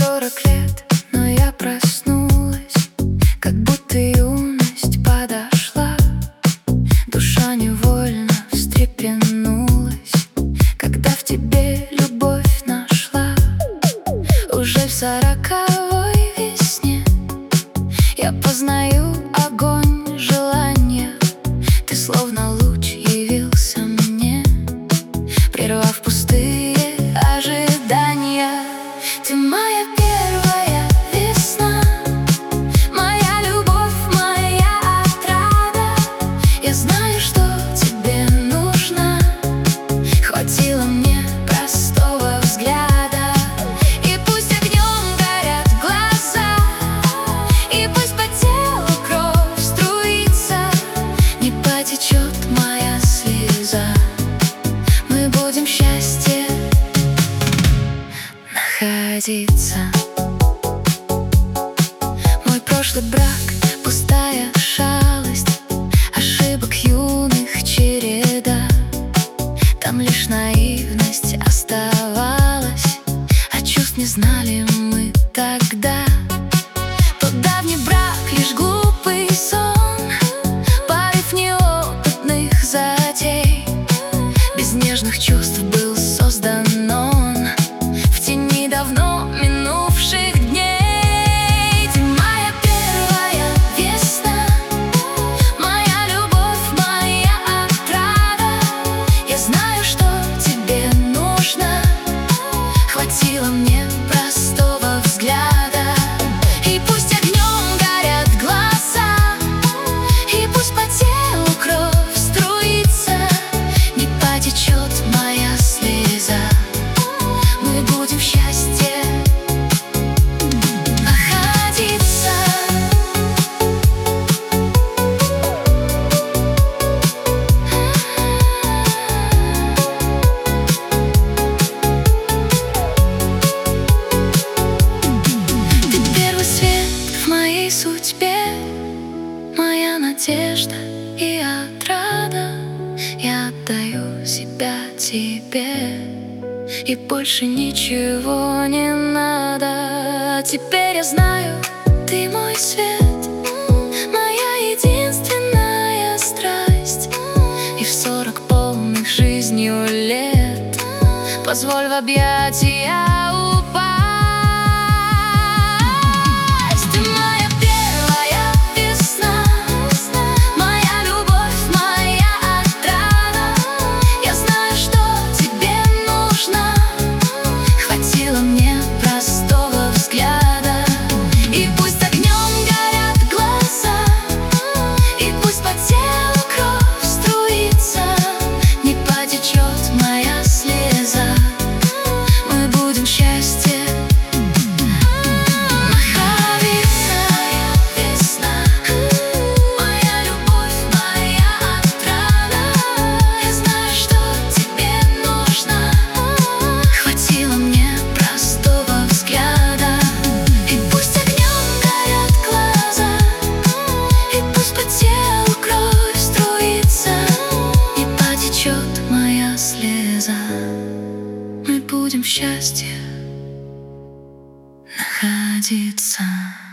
40 лет, но я проснулась, как будто юность подошла. Душа невольно встрепенулась, когда в тебе любовь нашла. Уже в 40-й весне я познаю огонь желания. Ты словно луч явился мне, прервав пустые ожидания. Ты моя первая весна, моя любовь, моя отрада. Я знаю, что тебе нужно, хватило мне простого взгляда. И пусть огнем горят глаза, и пусть по телу кровь струится, не потечет моя слеза. Мы будем в счастье находиться. Мой прошлый брак — пустая шалость, ошибок юных череда. Там лишь наивность оставалась, а чувств не знали мы тогда. Тот давний брак — лишь глупый сон, порыв неопытных затей. Без нежных чувств был создан он в тени давно минувших дней. Ты моя первая весна, моя любовь, моя отрада. Я знаю, что тебе нужно, хватило мне простого взгляда. И пусть огнем горят глаза, и пусть по телу кровь струится, не потечет моя слеза. Мы будем в счастье находиться. Ты первый свет в моей судьбе, моя надежда и отрада. Я отдаю себя тебе, и больше ничего не надо. Теперь я знаю, ты мой свет, моя единственная страсть. И в 40 полных жизнью лет позволь в объятия упасть. Ты моя первая весна, моя любовь, моя отрада. Я знаю, что тебе нужно, хватило мне простого взгляда. И пусть огнем горят глаза, и пусть по телу кровь струится, не потечет моя слеза. Мы будем в счастье находиться. Весна, моя любовь, моя отрада. Я знаю, что тебе нужно, хватило мне простого взгляда. И пусть огнем горят глаза, и пусть по телу кровь струится, не потечет моя слеза. Мы будем в счастье находиться.